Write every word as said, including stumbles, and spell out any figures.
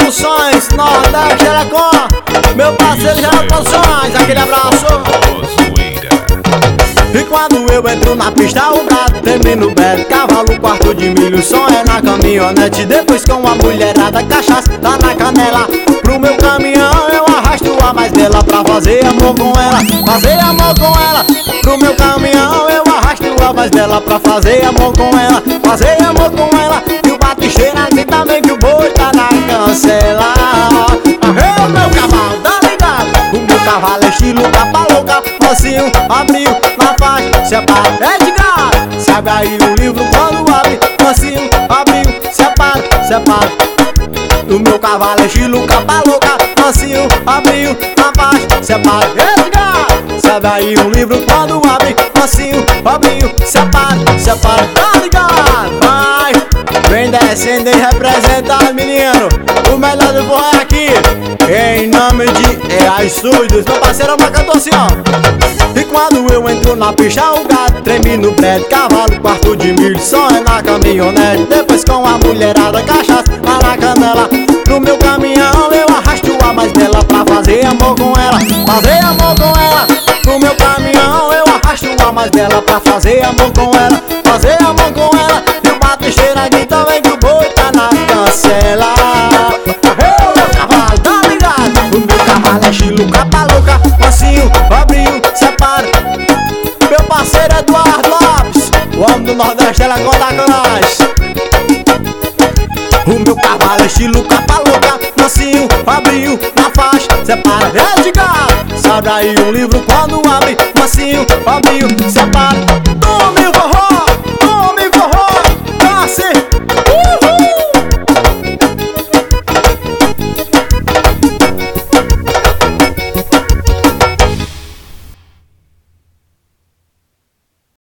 Produções, Nordeste Telecom, meu parceiro Geraldo Produções, aquele abraço. E quando eu entro na pista, o gato termina o beco, cavalo, quarto de milho, o som é na caminhonete. Depois com a mulherada, cachaça tá na canela. Pro meu caminhão eu arrasto a mais bela pra fazer amor com ela, fazer amor com ela. Pro meu caminhão eu arrasto a mais bela pra fazer amor com ela, fazer amor com ela. E o batisteira aqui também que o boi tá na cancela. Arreu meu cavalo, tá ligado? O meu cavalo é estilo capa louca, mansinho, abriu na faixa, separa, é de gato. Sabe aí o livro quando abre, mansinho, abriu, separa, separa. O meu cavalo é estilo capa louca, mansinho, abriu na faixa, separa, é de gato. Sabe aí o livro quando abre, mansinho, abriu, separa, separa, tá ligado? Vai, vem descendo e representa as menino, o melhor do forró é aqui, em nome de E A Studios. Meu parceiro é cantor assim, ó. E quando eu entro na pista, o gato treme no prédio, cavalo, quarto de milho, som é na caminhonete. Depois com a mulherada, cachaça lá na canela. No meu caminhão eu arrasto a mais bela pra fazer amor com ela, fazer amor com ela. No meu caminhão eu arrasto a mais bela pra fazer amor com ela, fazer amor com ela. E o batisteira aqui também que o boi tá na cancela. Arreu meu cavalo, tá ligado? O meu cavalo é estilo capa louca, mansinho, abriu, separa. Meu parceiro Eduardo Lopes, o homem do Nordeste, ela conta com nós. O meu cavalo é estilo capa louca, mansinho, abriu na faixa, separa, é de gato. Sabe aí um livro quando abre, mansinho, abriu, separa. Tome o forró.